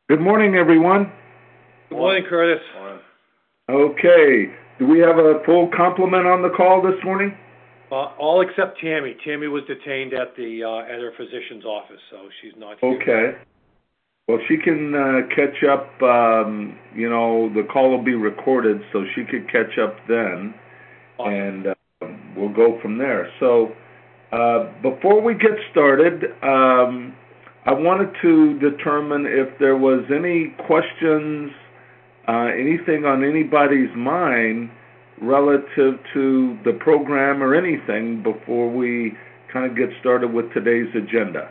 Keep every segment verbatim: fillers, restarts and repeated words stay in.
Good morning, everyone. Good morning, Curtis. Morning. Okay. Do we have a full complement on the call this morning? Uh, all except Tammy. Tammy was detained at the uh, at her physician's office, so she's not here. Okay. Well, she can uh, catch up. Um, you know, the call will be recorded, so she could catch up then, Awesome. and uh, we'll go from there. So, uh, before we get started, um, I wanted to determine if there was any questions, uh, anything on anybody's mind relative to the program or anything before we kind of get started with today's agenda.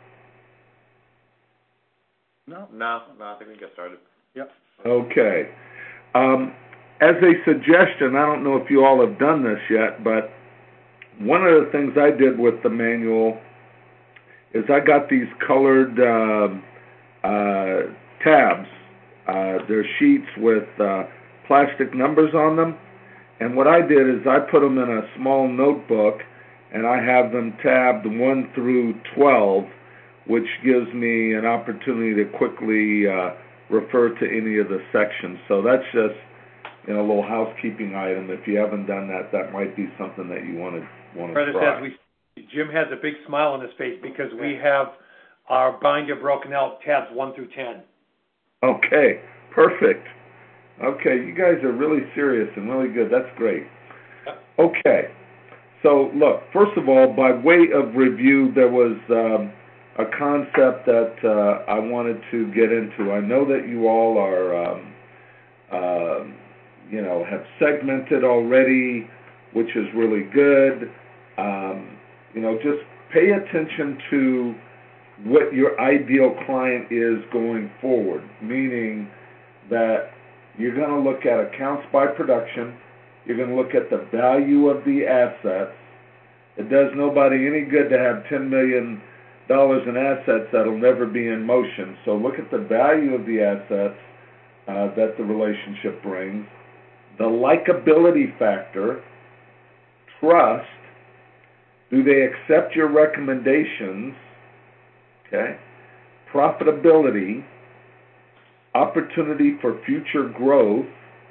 No, no, no. I think we can get started. Yep. Okay. Um, as a suggestion, I don't know if you all have done this yet, but one of the things I did with the manual is I got these colored uh, uh, tabs. Uh, they're sheets with uh, plastic numbers on them. And what I did is I put them in a small notebook, and I have them tabbed one through twelve, which gives me an opportunity to quickly uh, refer to any of the sections. So that's just, you know, a little housekeeping item. If you haven't done that, that might be something that you want to want to Curtis, try. as we, Jim has a big smile on his face because we have our binder broken out, tabs one through ten. Okay, perfect. Okay, you guys are really serious and really good. That's great. Okay, so look, first of all, by way of review, there was um, a concept that uh, I wanted to get into. I know that you all are, um, uh, you know, have segmented already, which is really good. Um, you know, just pay attention to what your ideal client is going forward, meaning that you're going to look at accounts by production, you're going to look at the value of the assets. It does nobody any good to have ten million dollars in assets that'll never be in motion. So look at the value of the assets uh, that the relationship brings, the likability factor, trust, do they accept your recommendations, okay, profitability, opportunity for future growth,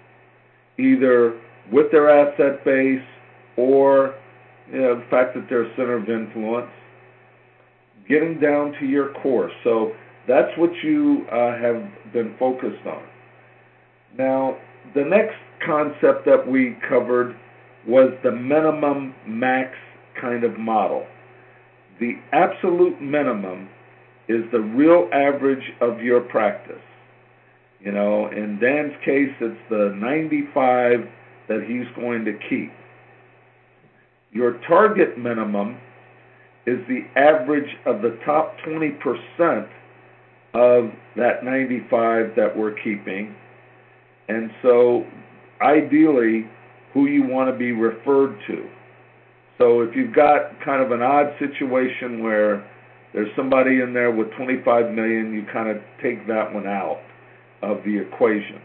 either with their asset base or, you know, the fact that they're a center of influence, getting down to your core. So that's what you uh, have been focused on. Now, the next concept that we covered was the minimum max kind of model. The absolute minimum is the real average of your practice. You know, in Dan's case, it's the ninety-five that he's going to keep. Your target minimum is the average of the top twenty percent of that ninety-five that we're keeping. And so, ideally, who you want to be referred to. So if you've got kind of an odd situation where there's somebody in there with twenty-five million dollars, you kind of take that one out of the equation.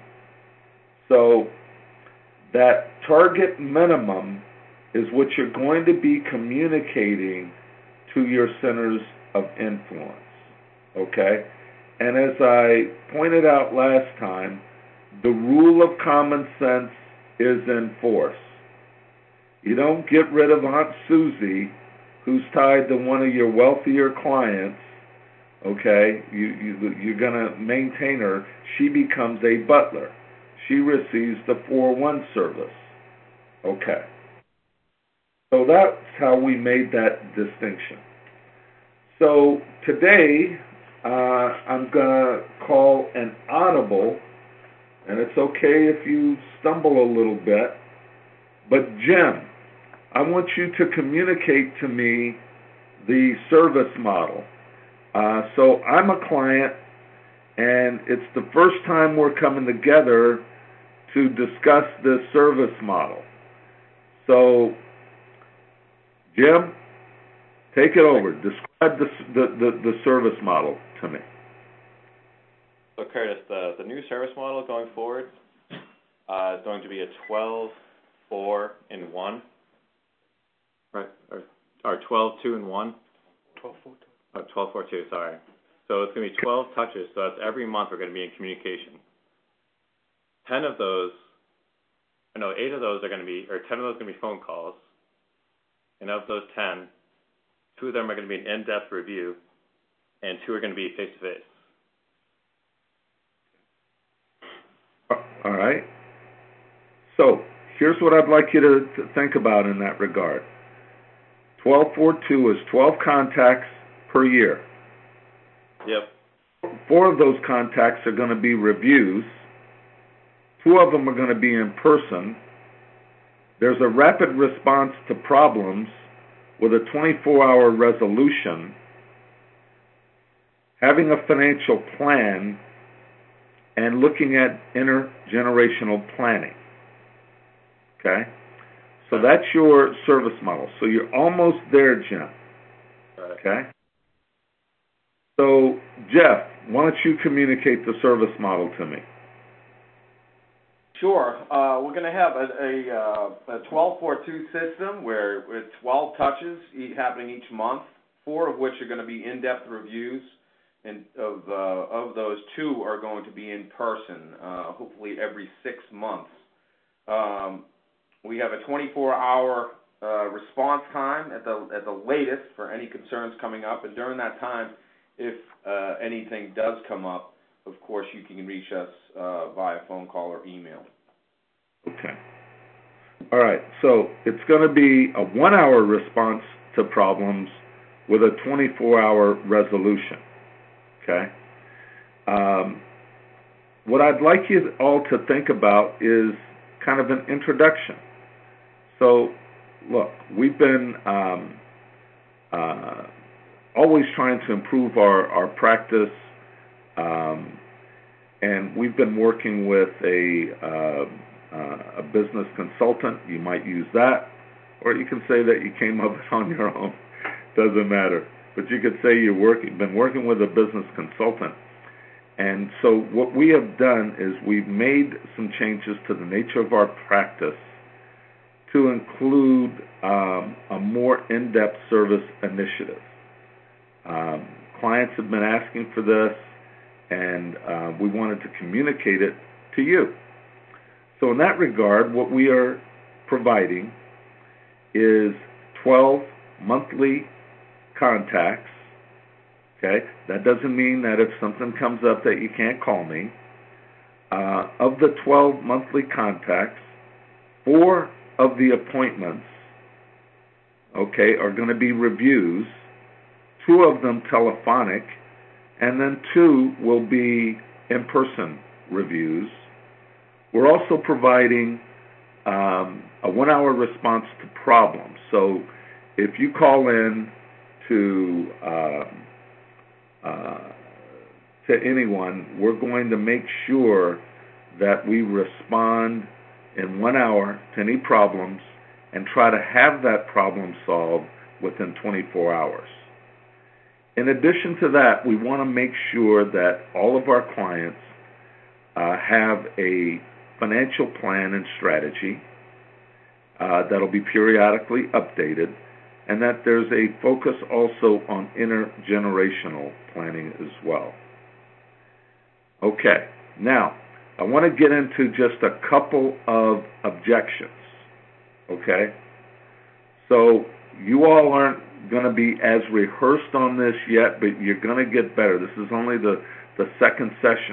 So that target minimum is what you're going to be communicating to your centers of influence, okay? And as I pointed out last time, the rule of common sense is in force. You don't get rid of Aunt Susie, who's tied to one of your wealthier clients, okay? You, you, you're going to maintain her. She becomes a butler. She receives the four oh one service, okay? So that's how we made that distinction. So today, uh, I'm going to call an audible, and it's okay if you stumble a little bit, but Jim, I want you to communicate to me the service model. Uh, so I'm a client, and it's the first time we're coming together to discuss this service model. So, Jim, take it over. Describe the the, the, the service model to me. So, Curtis, the, the new service model going forward uh, is going to be a twelve, four, and one. Right, or, or twelve, two, and one. twelve, four, two. Oh, twelve, four, two, sorry. So it's going to be twelve touches. So that's every month we're going to be in communication. ten of those, no, eight of those are going to be, or ten of those are going to be phone calls. And of those ten, two of them are going to be an in-depth review, and two are going to be face-to-face. All right. So here's what I'd like you to, to think about in that regard. twelve forty-two is twelve contacts per year. Yep. Four of those contacts are going to be reviews. Two of them are going to be in person. There's a rapid response to problems with a twenty-four hour resolution, having a financial plan, and looking at intergenerational planning. Okay? So that's your service model. So you're almost there, Jim. Right. Okay? So, Jeff, why don't you communicate the service model to me? Sure. Uh, we're going to have a, a, uh, a twelve forty-two system where with twelve touches happening each month, four of which are going to be in-depth reviews, and of uh, of those, two are going to be in person, uh, hopefully every six months. Um, we have a twenty-four hour uh, response time at the at the latest for any concerns coming up, and during that time, if uh, anything does come up, of course, you can reach us uh, via phone call or email. Okay. All right. So it's going to be a one-hour response to problems with a twenty-four hour resolution. Okay. Um, what I'd like you all to think about is kind of an introduction. So, look, we've been um, uh, always trying to improve our, our practice. Um, and we've been working with a, uh, uh, a business consultant. You might use that, or you can say that you came up on your own. Doesn't matter. But you could say you've working, been working with a business consultant. And so what we have done is we've made some changes to the nature of our practice to include um, a more in-depth service initiative. Um, clients have been asking for this, and uh, we wanted to communicate it to you. So in that regard, what we are providing is twelve monthly contacts. Okay, that doesn't mean that if something comes up that you can't call me. Uh, of the twelve monthly contacts, four of the appointments, okay, are going to be reviews, two of them telephonic, and then two will be in-person reviews. We're also providing um, a one-hour response to problems. So if you call in to uh, uh, to anyone, we're going to make sure that we respond in one hour to any problems and try to have that problem solved within twenty-four hours. In addition to that, we want to make sure that all of our clients uh, have a financial plan and strategy uh, that'll be periodically updated, and that there's a focus also on intergenerational planning as well. Okay, now I want to get into just a couple of objections, okay? So you all aren't going to be as rehearsed on this yet, but you're going to get better. This is only the, the second session.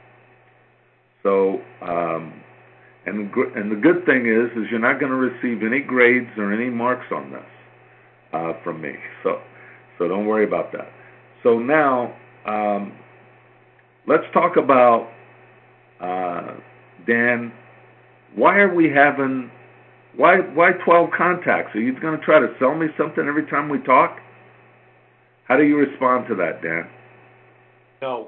So, um, and, and the good thing is, is you're not going to receive any grades or any marks on this uh, from me. So, so don't worry about that. So now, um, let's talk about, uh, Dan, why are we having, why why twelve contacts? Are you going to try to sell me something every time we talk? How do you respond to that, Dan? No.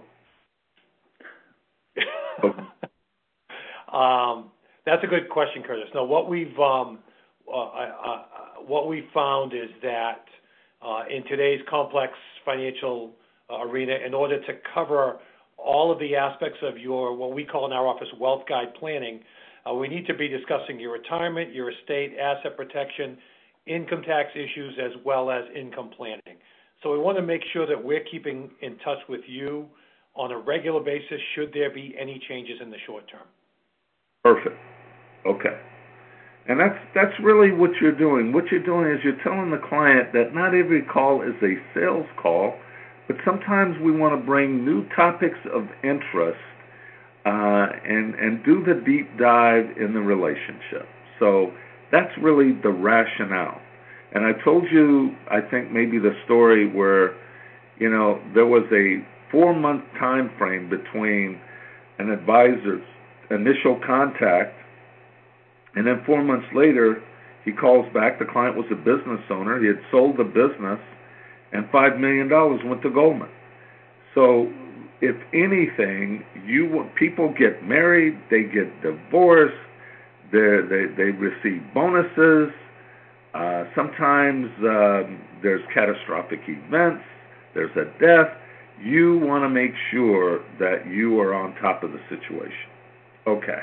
Okay. um, that's a good question, Curtis. No, what we've um, uh, uh, what we found is that uh, in today's complex financial uh, arena, in order to cover all of the aspects of your, what we call in our office, wealth guide planning, uh, we need to be discussing your retirement, your estate, asset protection, income tax issues, as well as income planning. So we want to make sure that we're keeping in touch with you on a regular basis should there be any changes in the short term. Perfect. Okay. And that's that's really what you're doing. What you're doing is you're telling the client that not every call is a sales call, but sometimes we want to bring new topics of interest uh, and, and do the deep dive in the relationship. So that's really the rationale. And I told you, I think maybe the story where, you know, there was a four-month time frame between an advisor's initial contact, and then four months later, he calls back. The client was a business owner. He had sold the business, and five million dollars went to Goldman. So, if anything, you people get married, they get divorced, they they, they receive bonuses. Uh, sometimes um, there's catastrophic events. There's a death. You want to make sure that you are on top of the situation. Okay.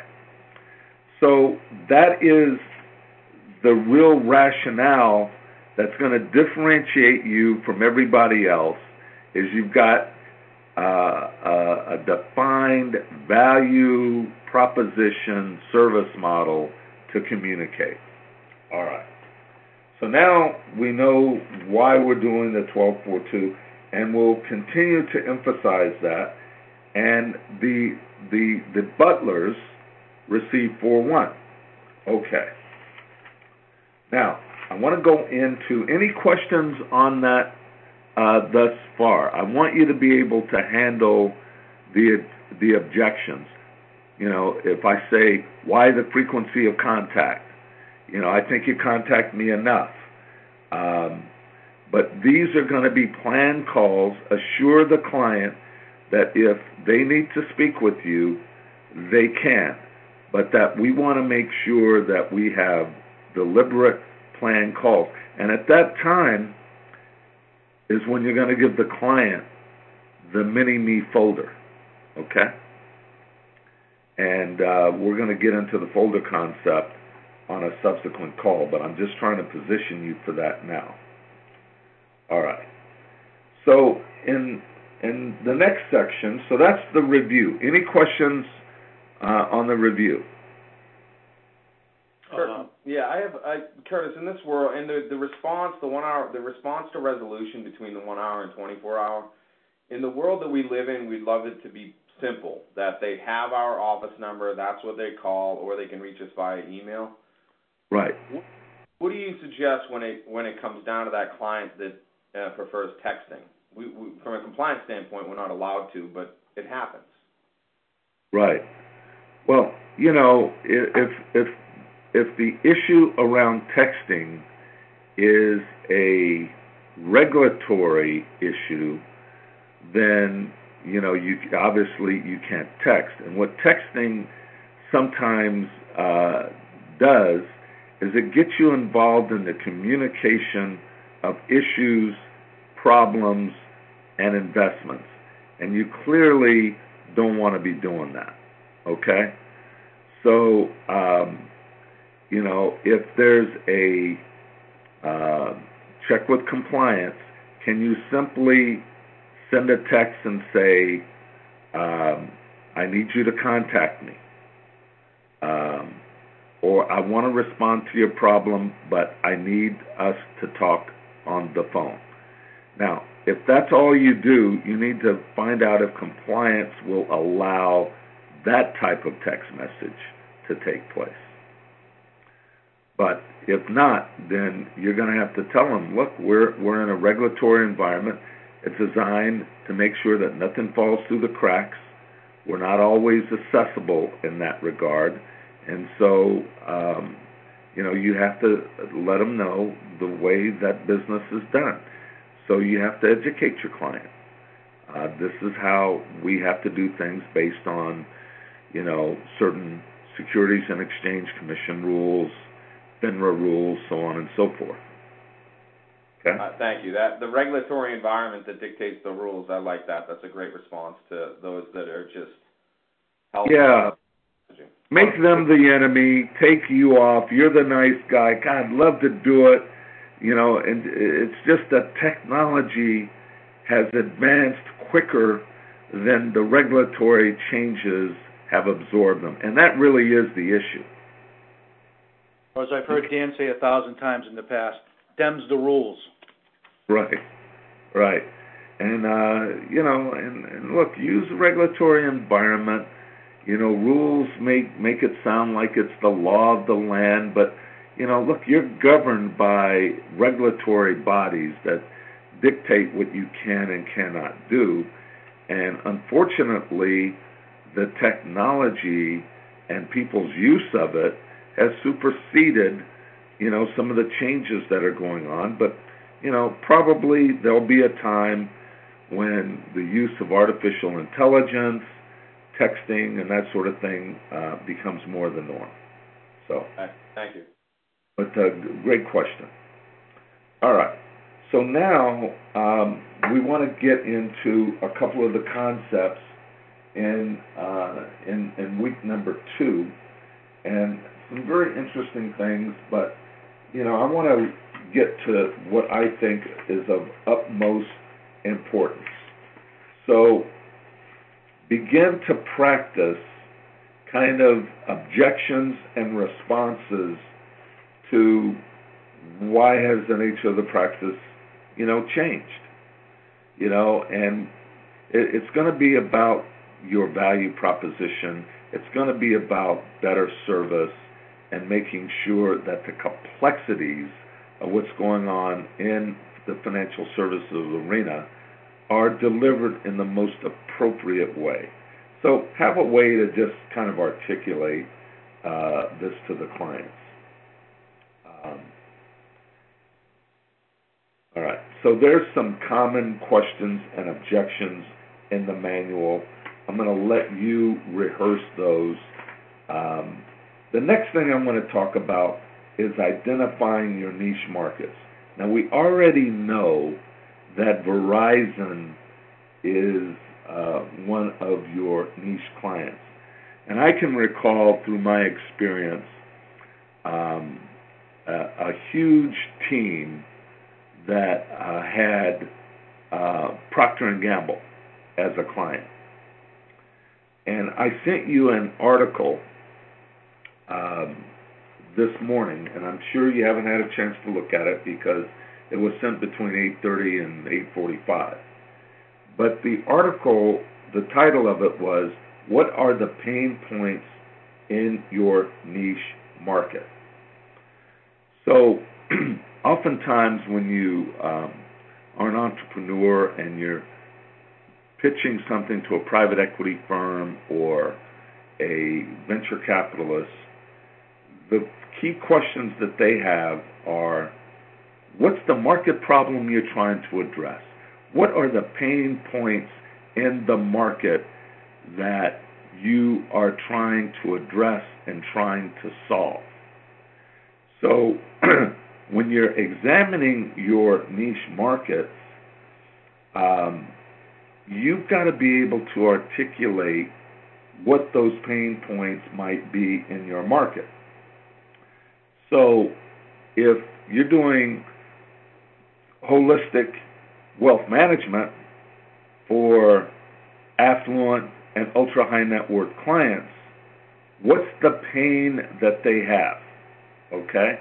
So that is the real rationale that's going to differentiate you from everybody else, is you've got uh, a, a defined value proposition service model to communicate. All right. So now we know why we're doing the twelve four two, and we'll continue to emphasize that. And the the the butlers receive four one. Okay. Now, I want to go into any questions on that uh, thus far. I want you to be able to handle the the objections. You know, if I say, why the frequency of contact? You know, I think you contact me enough. Um, but these are going to be planned calls. Assure the client that if they need to speak with you, they can. But that we want to make sure that we have deliberate planned calls. And at that time is when you're going to give the client the mini-me folder, okay? And uh, we're going to get into the folder concept on a subsequent call, but I'm just trying to position you for that now. All right. So in in the next section, so that's the review. Any questions uh, on the review? Uh, yeah, I have, I, Curtis. In this world, and the the response, the one hour, the response to resolution between the one hour and twenty-four hour. In the world that we live in, we'd love it to be simple. That they have our office number, that's what they call, or they can reach us via email. Right. What, what do you suggest when it when it comes down to that client that uh, prefers texting? We, we, from a compliance standpoint, we're not allowed to, but it happens. Right. Well, you know, if if if the issue around texting is a regulatory issue, then you know you obviously you can't text. And what texting sometimes uh, does is it gets you involved in the communication of issues, problems, and investments. And you clearly don't want to be doing that, okay? So, um, you know, if there's a uh, check with compliance, can you simply send a text and say, um, I need you to contact me? Um, or I want to respond to your problem, but I need us to talk on the phone. Now, if that's all you do, you need to find out if compliance will allow that type of text message to take place. But if not, then you're going to have to tell them, look, we're we're in a regulatory environment. It's designed to make sure that nothing falls through the cracks. We're not always accessible in that regard. And so, um, you know, you have to let them know the way that business is done. So you have to educate your client. Uh, this is how we have to do things based on, you know, certain Securities and Exchange Commission rules, FINRA rules, so on and so forth. Okay? Uh, thank you. That the regulatory environment that dictates the rules, I like that. That's a great response to those that are just helping. Yeah. Make them the enemy, take you off, you're the nice guy, God, I'd love to do it, you know, and it's just that technology has advanced quicker than the regulatory changes have absorbed them, and that really is the issue. Or as I've heard Dan say a thousand times in the past, them's the rules. Right, right. And, uh, you know, and, and look, use the regulatory environment. You know, rules make, make it sound like it's the law of the land, but, you know, look, you're governed by regulatory bodies that dictate what you can and cannot do. And unfortunately, the technology and people's use of it has superseded, you know, some of the changes that are going on. But, you know, probably there'll be a time when the use of artificial intelligence, texting, and that sort of thing uh, becomes more the norm. So, thank you. But uh, great question. All right. So now um, we want to get into a couple of the concepts in uh, in, in week number two, and some very interesting things. But you know, I want to get to what I think is of utmost importance. So begin to practice kind of objections and responses to why has the nature of the practice, you know, changed. You know, and it, it's going to be about your value proposition. It's going to be about better service and making sure that the complexities of what's going on in the financial services arena are delivered in the most appropriate way. So have a way to just kind of articulate uh, this to the clients. Um, all right, so there's some common questions and objections in the manual. I'm going to let you rehearse those. Um, the next thing I'm going to talk about is identifying your niche markets. Now, we already know that Verizon is uh, one of your niche clients. And I can recall through my experience um, a, a huge team that uh, had uh, Procter and Gamble as a client. And I sent you an article um, this morning, and I'm sure you haven't had a chance to look at it because it was sent between eight thirty and eight forty-five. But the article, the title of it was, "What are the pain points in your niche market?" So oftentimes when you um, are an entrepreneur and you're pitching something to a private equity firm or a venture capitalist, the key questions that they have are, what's the market problem you're trying to address? What are the pain points in the market that you are trying to address and trying to solve? So when you're examining your niche markets, um, you've got to be able to articulate what those pain points might be in your market. So if you're doing holistic wealth management for affluent and ultra-high net worth clients, what's the pain that they have? Okay?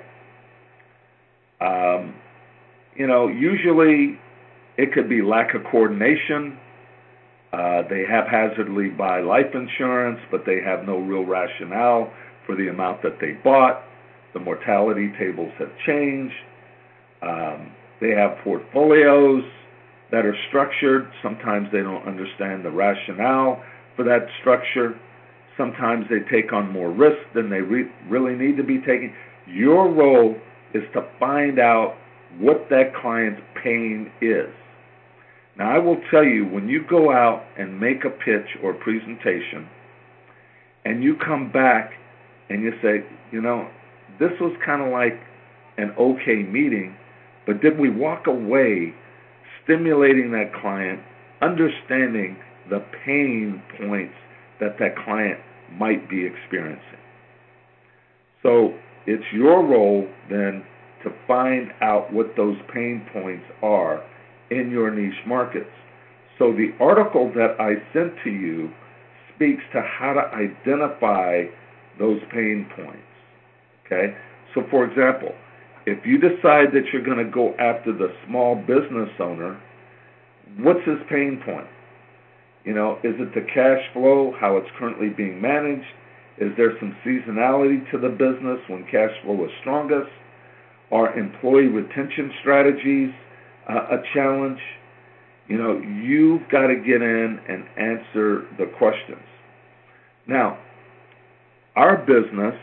Um, you know, usually it could be lack of coordination. Uh, they haphazardly buy life insurance, but they have no real rationale for the amount that they bought. The mortality tables have changed. Um, they have portfolios that are structured. Sometimes they don't understand the rationale for that structure. Sometimes they take on more risk than they re- really need to be taking. Your role is to find out what that client's pain is. Now, I will tell you, when you go out and make a pitch or presentation, and you come back and you say, you know, this was kind of like an okay meeting, but did we walk away stimulating that client, understanding the pain points that that client might be experiencing? So it's your role then to find out what those pain points are in your niche markets. So the article that I sent to you speaks to how to identify those pain points. Okay? So for example, if you decide that you're going to go after the small business owner, what's his pain point? You know, is it the cash flow, how it's currently being managed? Is there some seasonality to the business when cash flow is strongest? Are employee retention strategies uh, a challenge? You know, you've got to get in and answer the questions. Now, our business,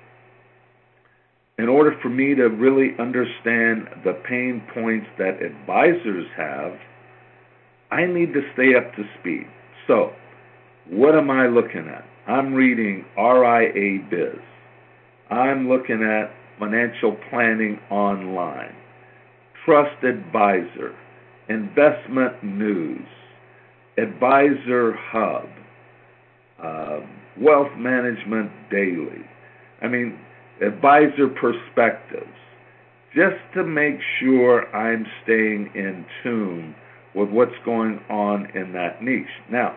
in order for me to really understand the pain points that advisors have, I need to stay up to speed. So, what am I looking at? I'm reading R I A Biz. I'm looking at Financial Planning Online, Trust Advisor, Investment News, Advisor Hub, uh, Wealth Management Daily. I mean, Advisor Perspectives, just to make sure I'm staying in tune with what's going on in that niche. Now,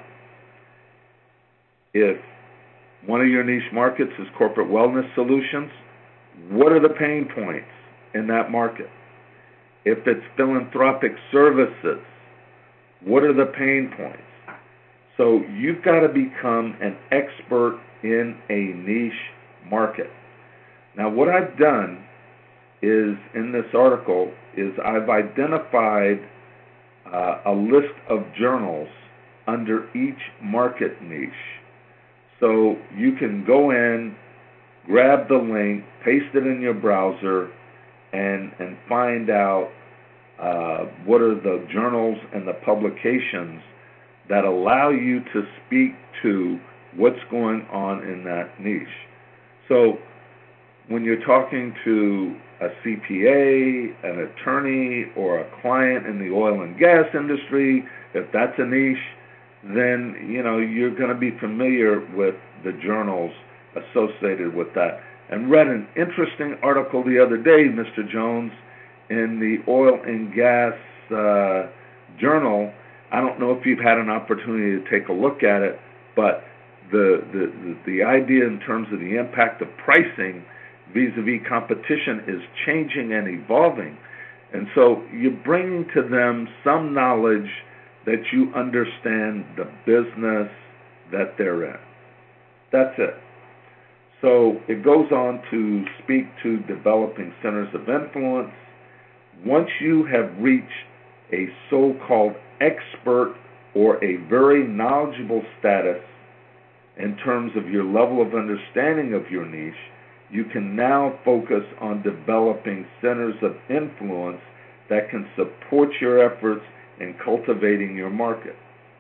if one of your niche markets is corporate wellness solutions, what are the pain points in that market? If it's philanthropic services, what are the pain points? So you've got to become an expert in a niche market. Now, what I've done is, in this article, is I've identified uh, a list of journals under each market niche. So you can go in, grab the link, paste it in your browser, and, and find out uh, what are the journals and the publications that allow you to speak to what's going on in that niche. So when you're talking to a C P A, an attorney, or a client in the oil and gas industry, if that's a niche, then you know you're going to be familiar with the journals associated with that. And read an interesting article the other day, Mister Jones, in the Oil and Gas uh, Journal. I don't know if you've had an opportunity to take a look at it, but the the, the, the idea in terms of the impact of pricing vis-a-vis competition is changing and evolving. And so you're bringing to them some knowledge that you understand the business that they're in. That's it. So it goes on to speak to developing centers of influence. Once you have reached a so-called expert or a very knowledgeable status in terms of your level of understanding of your niche, you can now focus on developing centers of influence that can support your efforts in cultivating your market.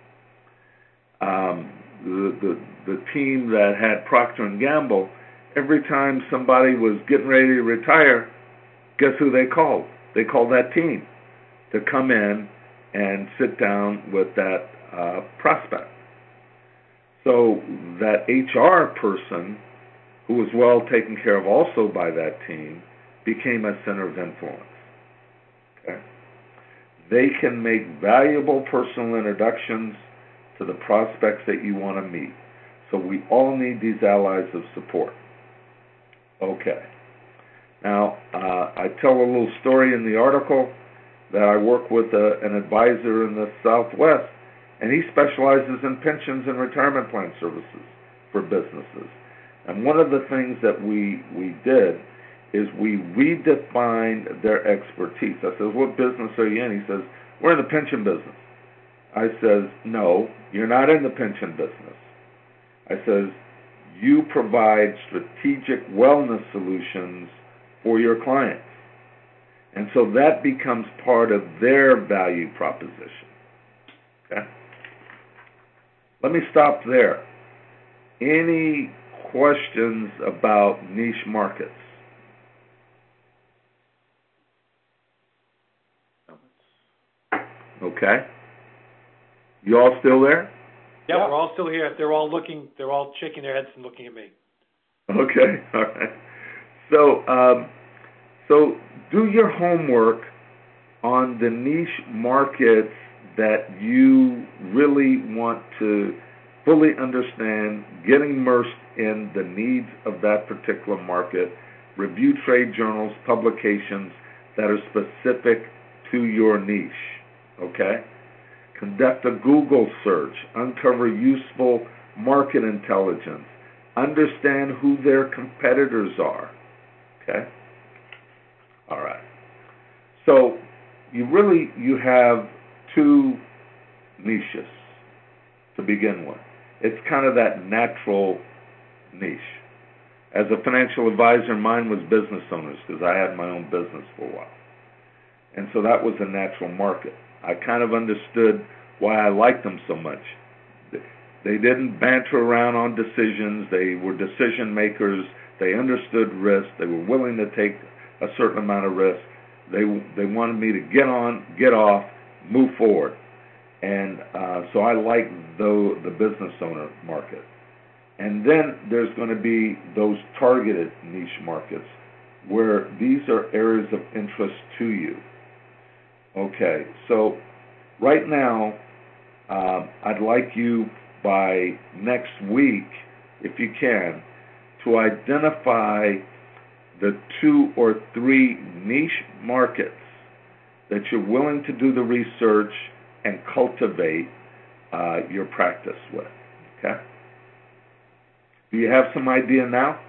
Um, the, the, the team that had Procter and Gamble, every time somebody was getting ready to retire, guess who they called? They called that team to come in and sit down with that uh, prospect. So that H R person, who was well taken care of also by that team, became a center of influence. Okay? They can make valuable personal introductions to the prospects that you want to meet. So we all need these allies of support. Okay. Now, uh, I tell a little story in the article that I work with a, an advisor in the Southwest, and he specializes in pensions and retirement plan services for businesses. And one of the things that we, we did is we redefined their expertise. I said, what business are you in? He says, we're in the pension business. I says, no, you're not in the pension business. I says, you provide strategic wellness solutions for your clients. And so that becomes part of their value proposition. Okay? Let me stop there. Any questions about niche markets? Okay. You all still there? Yeah, we're all still here. They're all looking, they're all shaking their heads and looking at me. Okay, all right. So, um, So do your homework on the niche markets that you really want to fully understand, get immersed in the needs of that particular market, review trade journals, publications that are specific to your niche, okay? Conduct a Google search, uncover useful market intelligence, understand who their competitors are, okay? All right. So you really, you have two niches to begin with. It's kind of that natural niche. As a financial advisor, mine was business owners because I had my own business for a while. And so that was a natural market. I kind of understood why I liked them so much. They didn't banter around on decisions. They were decision makers. They understood risk. They were willing to take a certain amount of risk. They they wanted me to get on, get off, move forward. And uh, so I like the, the business owner market. And then there's going to be those targeted niche markets where these are areas of interest to you. Okay, so right now, uh, I'd like you by next week, if you can, to identify the two or three niche markets that you're willing to do the research and cultivate uh, your practice with, okay? Do you have some idea now?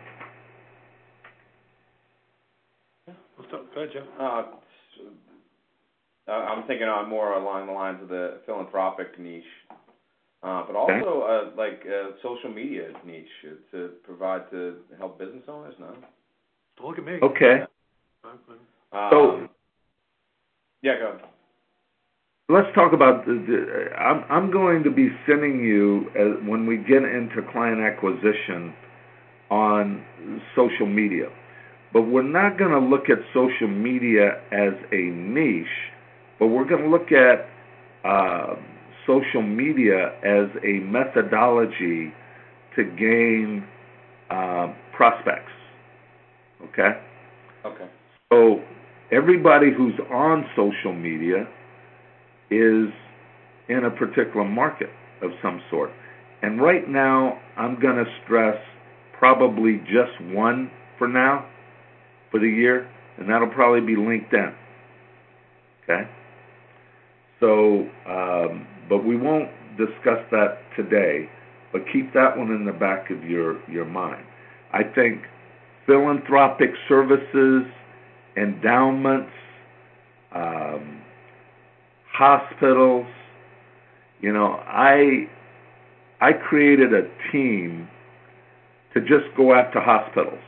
What's up? Go ahead, Joe. Uh, I'm thinking on more along the lines of the philanthropic niche, uh, but also uh, like uh, social media niche to provide to help business owners. No, Don't look at me. Okay. Um, So yeah, go ahead. let's talk about the, the I'm, I'm going to be sending you, uh, when we get into client acquisition, on social media. But we're not going to look at social media as a niche, but we're going to look at uh, social media as a methodology to gain uh, prospects. Okay? Okay. So everybody who's on social media is in a particular market of some sort. And right now, I'm going to stress probably just one for now, for the year, and that'll probably be LinkedIn. Okay? So, um, but we won't discuss that today, but keep that one in the back of your, your mind. I think philanthropic services, endowments, um, hospitals, you know, I I created a team to just go after hospitals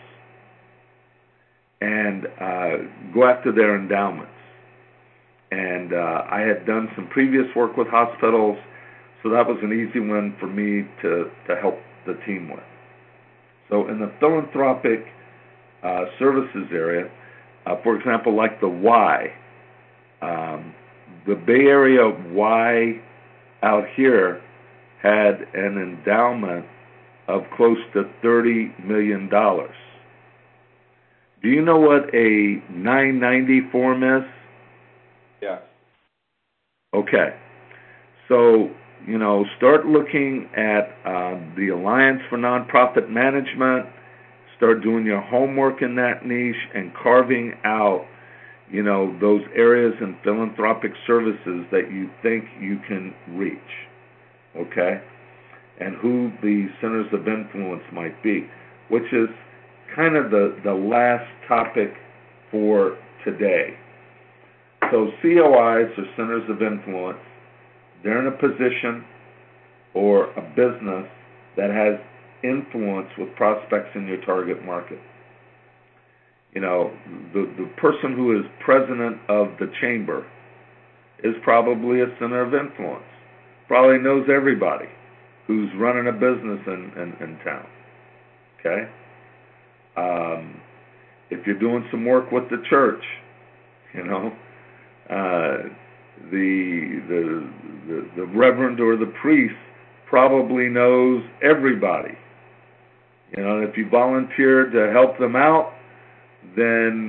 and uh, go after their endowments. And uh, I had done some previous work with hospitals, so that was an easy one for me to, to help the team with. So in the philanthropic uh, services area, uh, for example, like the Y, um, the Bay Area Y out here had an endowment of close to thirty million dollars. Do you know what a nine ninety form is? Yeah. Okay. So, you know, start looking at uh, the Alliance for Nonprofit Management, start doing your homework in that niche and carving out, you know, those areas in philanthropic services that you think you can reach, okay? And who the centers of influence might be, which is kind of the, the last topic for today. So C O Is, or centers of influence, they're in a position or a business that has influence with prospects in your target market. You know, the, the person who is president of the chamber is probably a center of influence, probably knows everybody who's running a business in, in, in town, okay? Um, if you're doing some work with the church, you know, uh, the, the the the reverend or the priest probably knows everybody. You know, if you volunteer to help them out, then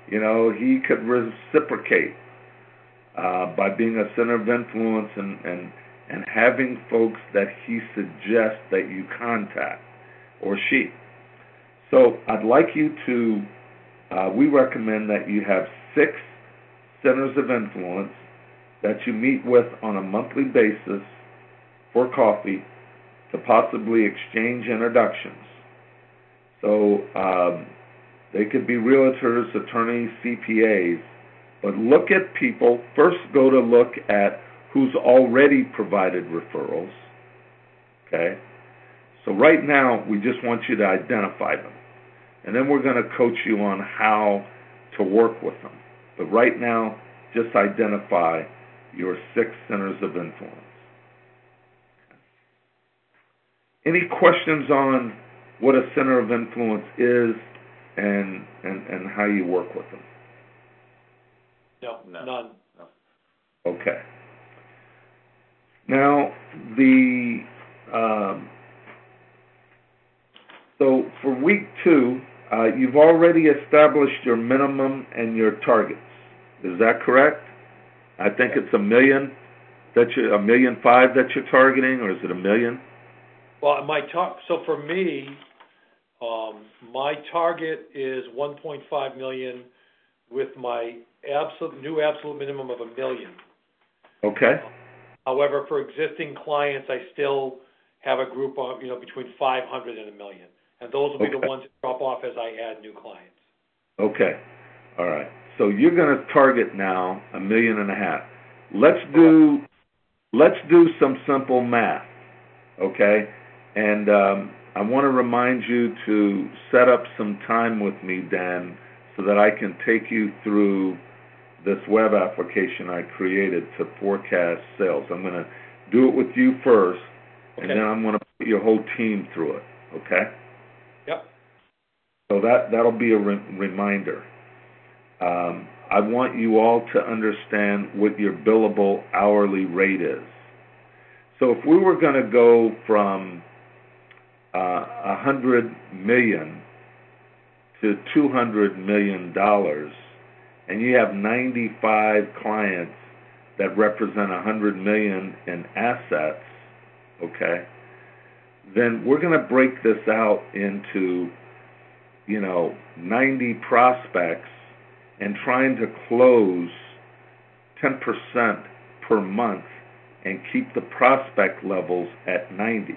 You know, he could reciprocate uh, by being a center of influence and, and, and having folks that he suggests that you contact, or she. So I'd like you to, uh, we recommend that you have six centers of influence that you meet with on a monthly basis for coffee to possibly exchange introductions. So um, they could be realtors, attorneys, C P As, but look at people. First, go to look at who's already provided referrals. Okay? So right now, we just want you to identify them. And then we're going to coach you on how to work with them. But right now, just identify your six centers of influence. Any questions on what a center of influence is and and, and how you work with them? No, No. none. No. Okay. Now, the um, so for week two, uh, you've already established your minimum and your targets. Is that correct? I think Yeah. it's a million that you a million five that you're targeting, or is it a million? Well, my tar- so for me, um, my target is one point five million with my absolute new absolute minimum of a million. Okay. However, for existing clients, I still have a group of, you know, between five hundred and a million, and those will be Okay. the ones that drop off as I add new clients. Okay. All right. So you're going to target now a million and a half. Let's do let's do some simple math. Okay? And um, I want to remind you to set up some time with me, Dan, so that I can take you through this web application I created to forecast sales. I'm going to do it with you first, and Okay. then I'm going to put your whole team through it. Okay? Yep. So that, that'll be a re- reminder. Um, I want you all to understand what your billable hourly rate is. So if we were going to go from uh, one hundred million dollars to two hundred million dollars, and you have ninety-five clients that represent one hundred million dollars in assets, okay, then we're going to break this out into, you know, ninety prospects and trying to close ten percent per month and keep the prospect levels at ninety.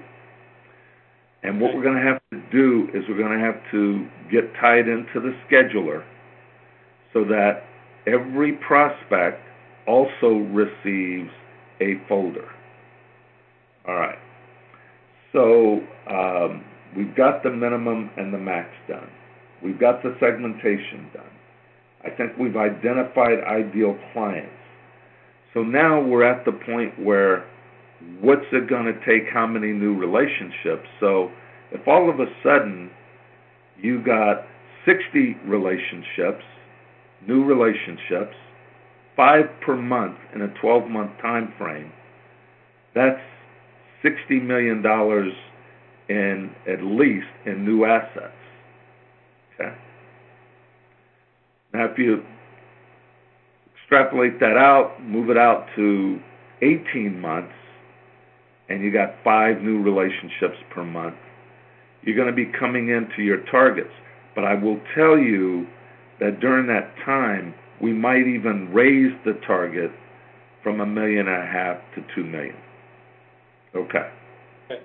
And what we're going to have to do is we're going to have to get tied into the scheduler so that every prospect also receives a folder. All right. So um, we've got the minimum and the max done. We've got the segmentation done. I think we've identified ideal clients. So now we're at the point where what's it going to take, how many new relationships? So if all of a sudden you got sixty relationships, new relationships, five per month in a twelve-month time frame, that's sixty million dollars in, at least, in new assets. Okay? Now if you extrapolate that out, move it out to eighteen months, and you got five new relationships per month, you're going to be coming into your targets. But I will tell you that during that time, we might even raise the target from a million and a half to two million. Okay. Okay.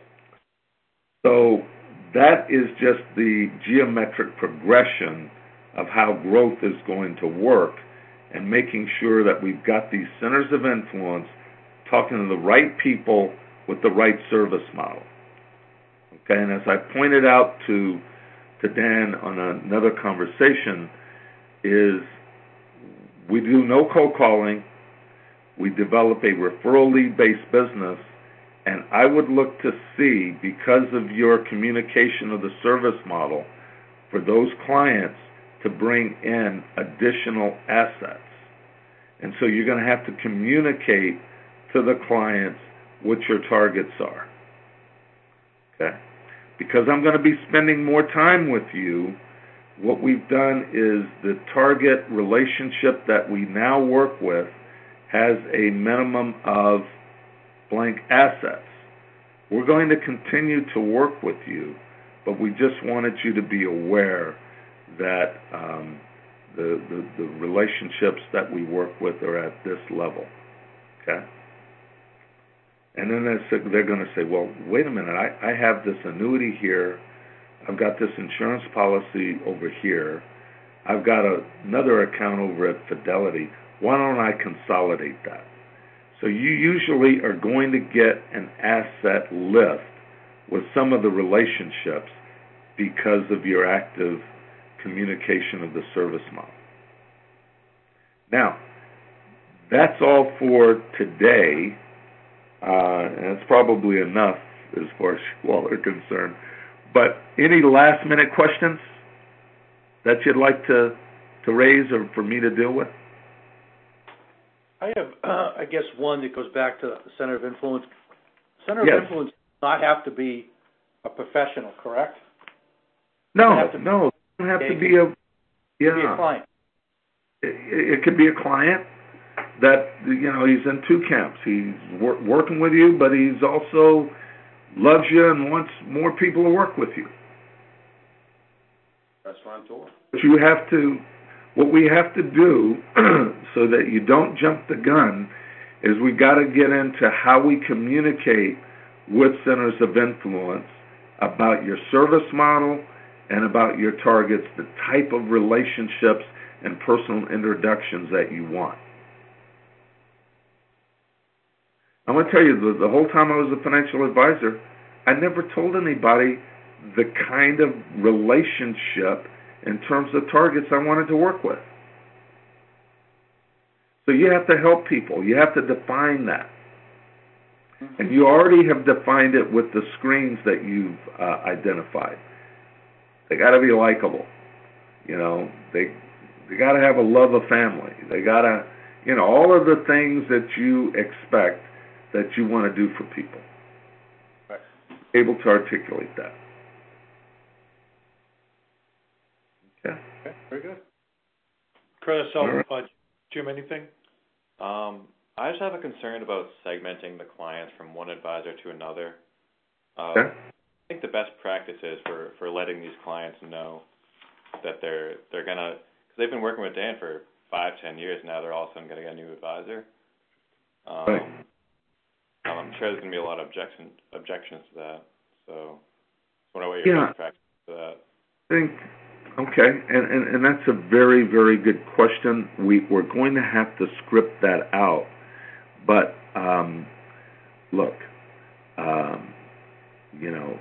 So that is just the geometric progression of how growth is going to work, and making sure that we've got these centers of influence talking to the right people with the right service model. Okay, and as I pointed out to to Dan on another conversation, is we do no cold calling, we develop a referral lead-based business, and I would look to see, because of your communication of the service model, for those clients to bring in additional assets. And so you're going to have to communicate to the clients what your targets are. Okay? Because I'm going to be spending more time with you what we've done is the target relationship that we now work with has a minimum of blank assets. We're going to continue to work with you, but we just wanted you to be aware that um, the, the, the relationships that we work with are at this level, okay? And then they're, they're going to say, well, wait a minute, I, I have this annuity here, I've got this insurance policy over here, I've got a, another account over at Fidelity, why don't I consolidate that? So you usually are going to get an asset lift with some of the relationships because of your active communication of the service model. Now, that's all for today, uh, and it's probably enough as far as you all are concerned. But any last-minute questions that you'd like to, to raise or for me to deal with? I have, uh, I guess, one that goes back to the center of influence. Center Yes. of influence does not have to be a professional, correct? No, have to no. It doesn't have to be a, yeah. Be a client. It, it could be a client that, you know, he's in two camps. He's wor- working with you, but he's also loves you and wants more people to work with you. Restaurateur. But you have to, what we have to do so that you don't jump the gun is we've got to get into how we communicate with centers of influence about your service model and about your targets, the type of relationships and personal introductions that you want. I'm going to tell you, the, the whole time I was a financial advisor, I never told anybody the kind of relationship in terms of targets I wanted to work with. So you have to help people. You have to define that. Mm-hmm. And you already have defined it with the screens that you've uh, identified. They got to be likable. You know, they they got to have a love of family. They got to, you know, all of the things that you expect that you want to do for people. Right. Able to articulate that. Okay. Okay, very good. Curtis, so, All right. uh, Jim, anything? Um, I just have a concern about segmenting the clients from one advisor to another. Uh, Okay. I think the best practice is for, for letting these clients know that they're they're gonna, because they've been working with Dan for five, ten years now. They're all of a sudden gonna get a new advisor. Um, Right. I'm sure there's gonna be a lot of objection objections to that. So, I wonder what your Yeah. best practice is for that. I think, okay, and, and, and that's a very, very good question. We, we're going to have to script that out. But, um, look, um, you know,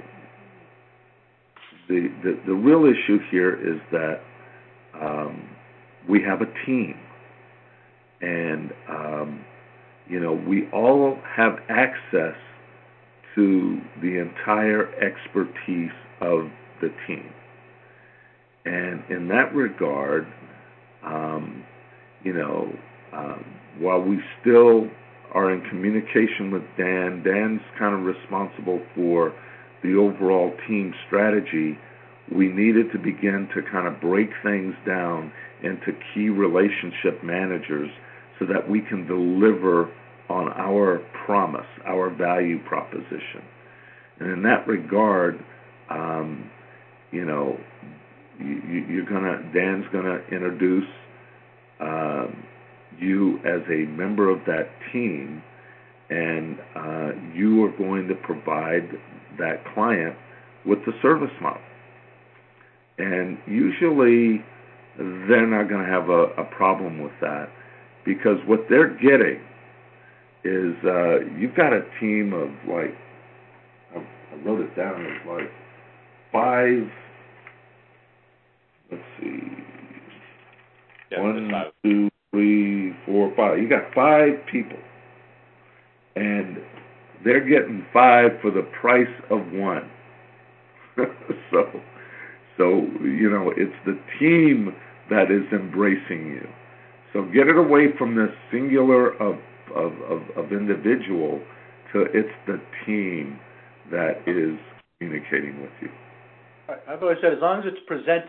the, the, the real issue here is that um, we have a team. And, um, you know, we all have access to the entire expertise of the team. And in that regard, um, you know, um, while we still are in communication with Dan, Dan's kind of responsible for the overall team strategy. We needed to begin to kind of break things down into key relationship managers so that we can deliver on our promise, our value proposition. And in that regard, um, you know, you, you're gonna, Dan's gonna introduce um, you as a member of that team, and uh, you are going to provide that client with the service model. And usually they're not going to have a, a problem with that, because what they're getting is uh, you've got a team of like, I, I wrote it down, it's like five, let's see, Yeah, one, five. two, three, four, five. You got five people, and they're getting five for the price of one. so, so you know, it's the team that is embracing you. So get it away from this singular of of, of, of individual to it's the team that is communicating with you. Right. I've always said, as long as it's presented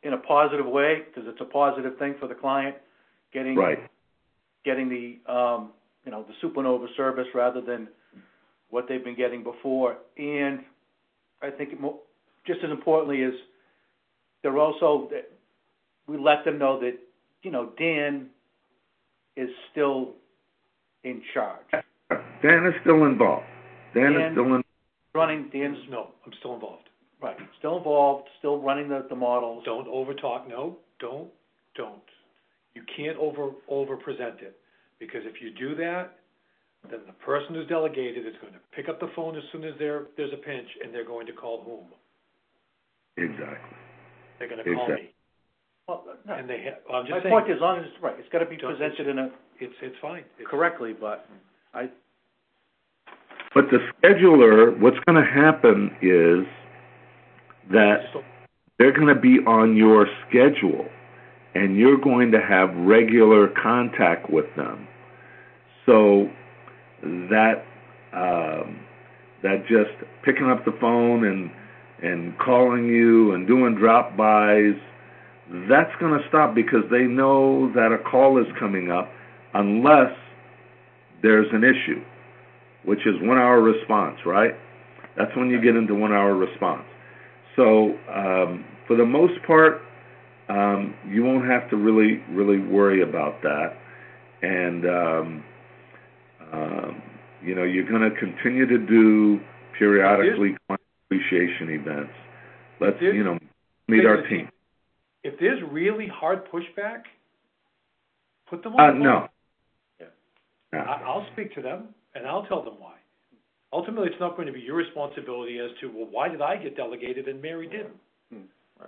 in a positive way, because it's a positive thing for the client, getting Right. getting the um, you know the Supernova service rather than what they've been getting before. And I think it mo- just as importantly is they're also we let them know that you know Dan is still in charge. Dan is still involved. Dan, Dan is still in. running. Dan's No, I'm still involved. right, still involved, still running the, the models. Don't overtalk. No, don't, don't. You can't over over present it, because if you do that, then the person who's delegated is going to pick up the phone as soon as there there's a pinch, and they're going to call whom? Exactly. They're going to call Exactly. me. Well, no, And they ha- well, I'm just my saying. point is, as long as it's right, it's got to be Don't- presented in a It's it's fine. It's, correctly. But I But the scheduler, what's going to happen is that just- they're going to be on your schedule, and you're going to have regular contact with them. So that um, that just picking up the phone and and calling you and doing drop-bys, that's going to stop, because they know that a call is coming up unless there's an issue, which is one-hour response, right? That's when you get into one-hour response. So um, for the most part, um, you won't have to really, really worry about that. And, um, um, you know, you're going to continue to do periodically client appreciation events. Let's, There's- you know, meet our team. If there's really hard pushback, put them Uh, on. the phone. no. Yeah. No. I, I'll speak to them, and I'll tell them why. Ultimately, it's not going to be your responsibility as to, well, why did I get delegated and Mary didn't? Hmm. Right.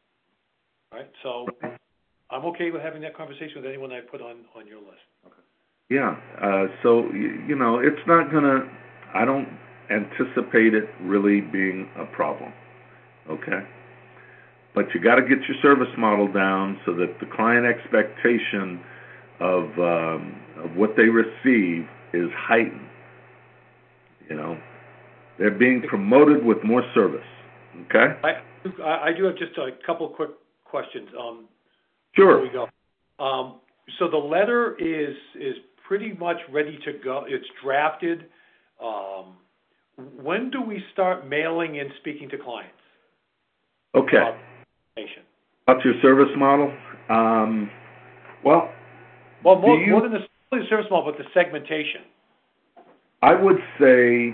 Right? So I'm okay with having that conversation with anyone I put on, on your list. Okay. Yeah. Uh, so, you, you know, it's not going to, I don't anticipate it really being a problem. Okay? But you got to get your service model down so that the client expectation of, um, of what they receive is heightened. You know, they're being promoted with more service. Okay? I, I do have just a couple quick questions. Um, Sure. Before we go. Um, so the letter is is pretty much ready to go. It's drafted. Um, when do we start mailing and speaking to clients? Okay. About information? About your service model? Um, well, Well, more, do you- more than the, the service model, but the segmentation. I would say,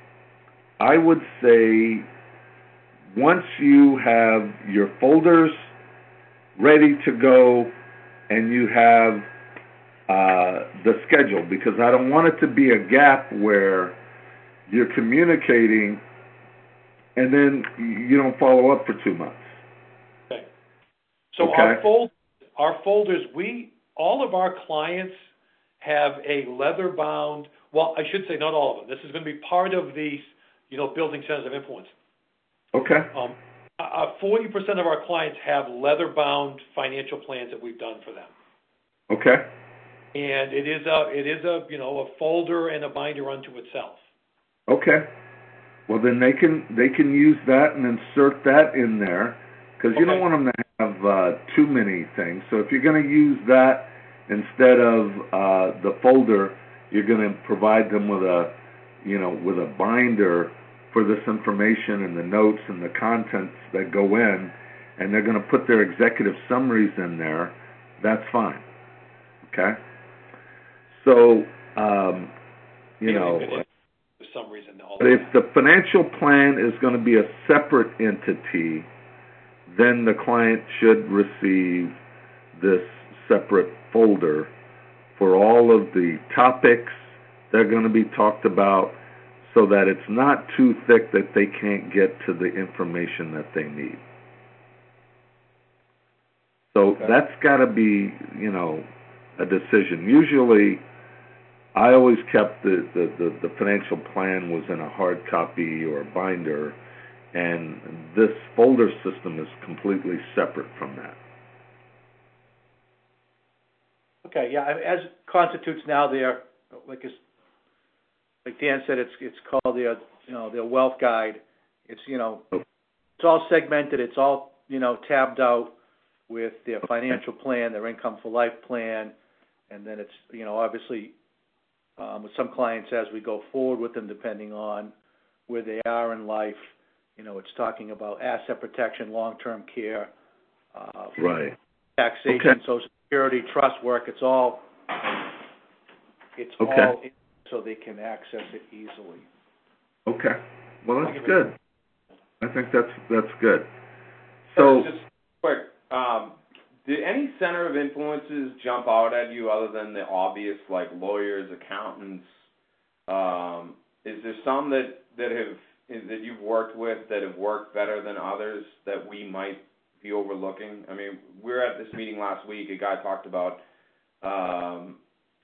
I would say, once you have your folders ready to go and you have uh, the schedule, because I don't want it to be a gap where you're communicating and then you don't follow up for two months. Okay. So Okay. our fold, our folders, we all of our clients have a leather-bound. Well, I should say not all of them. This is going to be part of the, you know, building centers of influence. Okay. Um, uh, forty percent of our clients have leather-bound financial plans that we've done for them, Okay. and it is a it is a you know a folder and a binder unto itself. Okay. Well, then they can they can use that and insert that in there, because you don't Okay. want them to have uh, too many things. So if you're going to use that instead of uh, the folder, you're going to provide them with a, you know, with a binder for this information and the notes and the contents that go in, and they're going to put their executive summaries in there. That's fine. Okay. So, um, you know. For some reason, all But of if that. the financial plan is going to be a separate entity, then the client should receive this separate folder for all of the topics that are going to be talked about, so that it's not too thick that they can't get to the information that they need. So Okay. that's got to be, you know, a decision. Usually, I always kept the, the, the, the financial plan was in a hard copy or binder, and this folder system is completely separate from that. okay, yeah. I- As it constitutes now, their like it's, like Dan said, it's it's called their you know their wealth guide. It's you know it's all segmented. It's all you know tabbed out. with their financial plan, their income for life plan, and then it's, you know, obviously um, with some clients as we go forward with them, depending on where they are in life, you know, it's talking about asset protection, long-term care, uh, right, taxation, okay. Social Security, trust work. It's all, it's okay. all in, so they can access it easily. Okay. Well, that's good. I think that's that's good. So, just quick, um, did any center of influences jump out at you other than the obvious, like lawyers, accountants? Um, is there some that that have that you've worked with that have worked better than others that we might be overlooking? I mean, we were at this meeting last week. A guy talked about um,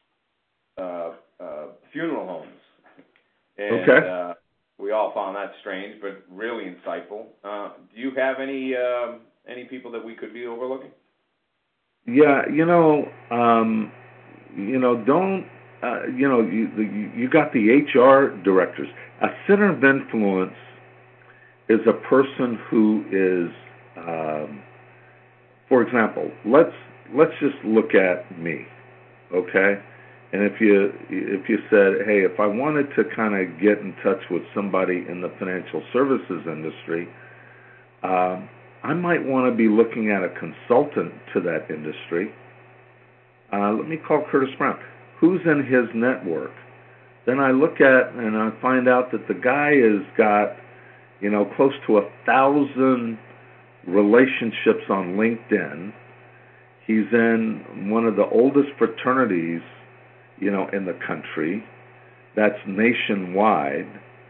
uh, uh, funeral homes, and okay. uh, we all found that strange, but really insightful. Uh, do you have any uh, any people that we could be overlooking? Yeah, you know, um, you know, don't, uh, you know, you, the, you got the H R directors. A center of influence is a person who is, um, for example, let's let's just look at me, okay? And if you if you said, hey, if I wanted to kind of get in touch with somebody in the financial services industry, um, I might want to be looking at a consultant to that industry. Uh, let me call Curtis Brown. Who's in his network? Then I look at and I find out that the guy has got, you know, close to a thousand relationships on LinkedIn. He's in one of the oldest fraternities, you know, in the country. That's nationwide.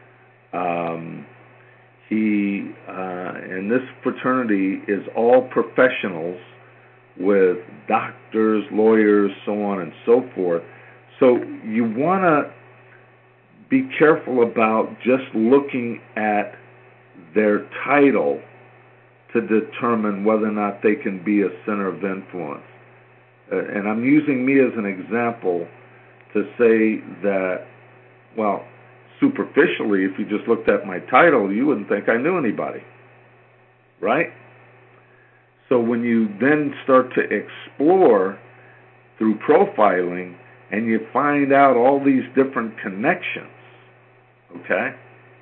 Um, he, uh, and this fraternity is all professionals with doctors, lawyers, so on and so forth. So you want to be careful about just looking at their title to determine whether or not they can be a center of influence. Uh, and I'm using me as an example to say that, well, superficially, if you just looked at my title, you wouldn't think I knew anybody, right? So when you then start to explore through profiling and you find out all these different connections, okay?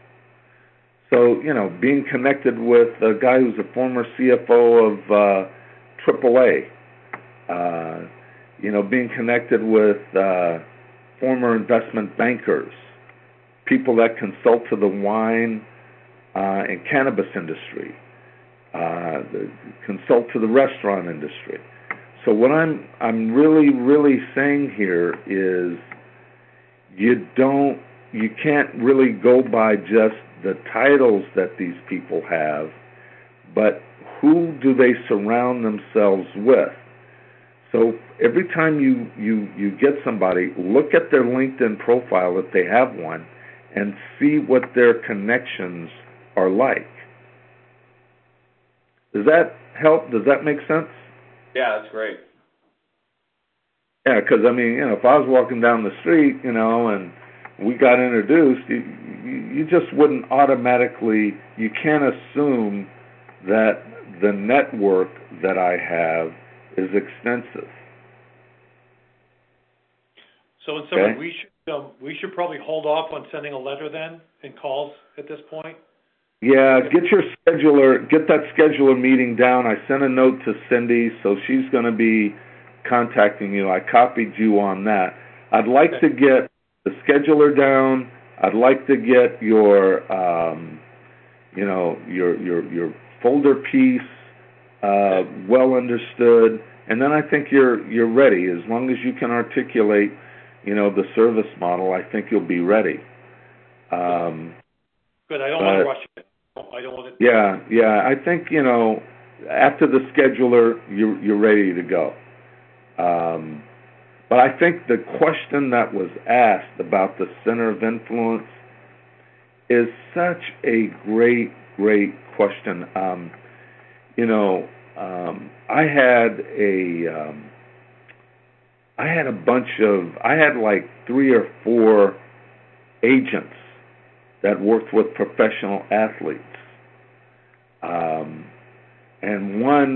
So, you know, being connected with a guy who's a former C F O of uh, triple A, uh, you know, being connected with uh, former investment bankers, people that consult to the wine uh, and cannabis industry, uh, the, consult to the restaurant industry. So what I'm I'm really really saying here is you don't you can't really go by just the titles that these people have, but who do they surround themselves with? So every time you, you, you get somebody, look at their LinkedIn profile if they have one, and see what their connections are like. Does that help? Does that make sense? Yeah, that's great. Yeah, because, I mean, you know, if I was walking down the street, you know, and we got introduced, you, you, you just wouldn't automatically, you can't assume that the network that I have is extensive. So in summary, Okay. we should um, we should probably hold off on sending a letter then and calls at this point. Yeah, get your scheduler, get that scheduler meeting down. I sent a note to Cindy, so she's going to be contacting you. I copied you on that. I'd like Okay. to get the scheduler down. I'd like to get your, um, you know, your your your folder piece uh, well understood, and then I think you're you're ready. As long as you can articulate, you know, the service model, I think you'll be ready. Um, Good. I don't but, want to rush it. I don't want to. Yeah, yeah. I think, you know, after the scheduler, you're you're ready to go. Um, but I think the question that was asked about the center of influence is such a great, great question. Um, you know, um, I had a, um, I had a bunch of, I had like three or four agents that worked with professional athletes, um, and one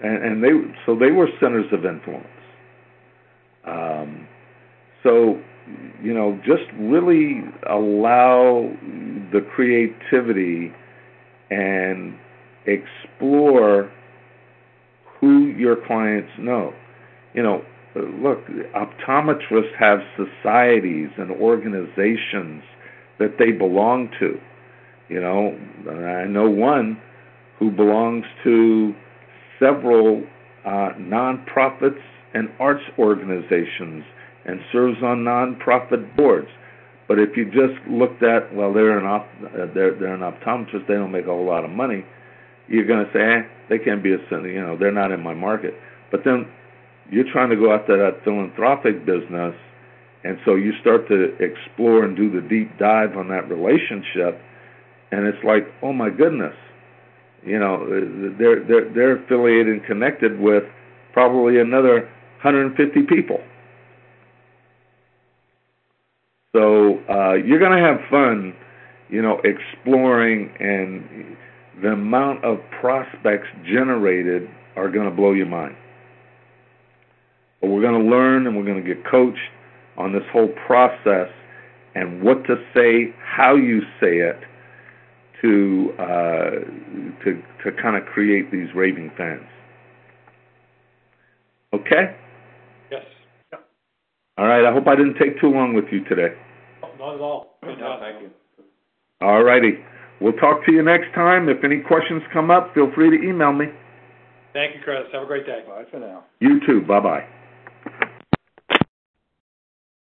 and, and they so they were centers of influence. Um, so, you know, just really allow the creativity and explore who your clients know. You know, look, optometrists have societies and organizations that they belong to. You know, I know one who belongs to several uh, nonprofits and arts organizations and serves on nonprofit boards. But if you just looked at, well, they're an op- uh, they're they're an optometrist, they don't make a whole lot of money, you're going to say, eh, they can't be a center, you know, they're not in my market. But then you're trying to go after that philanthropic business, and so you start to explore and do the deep dive on that relationship, and it's like, oh my goodness, you know, they're they're they're affiliated and connected with probably another one hundred fifty people. So uh, you're going to have fun, you know, exploring, and the amount of prospects generated are going to blow your mind. But we're going to learn, and we're going to get coached on this whole process and what to say, how you say it, to uh, to to kind of create these raving fans. Okay? Yes. Yep. All right. I hope I didn't take too long with you today. Not at all. No, thank you. All righty. We'll talk to you next time. If any questions come up, feel free to email me. Thank you, Chris. Have a great day. Bye for now. You too. Bye-bye.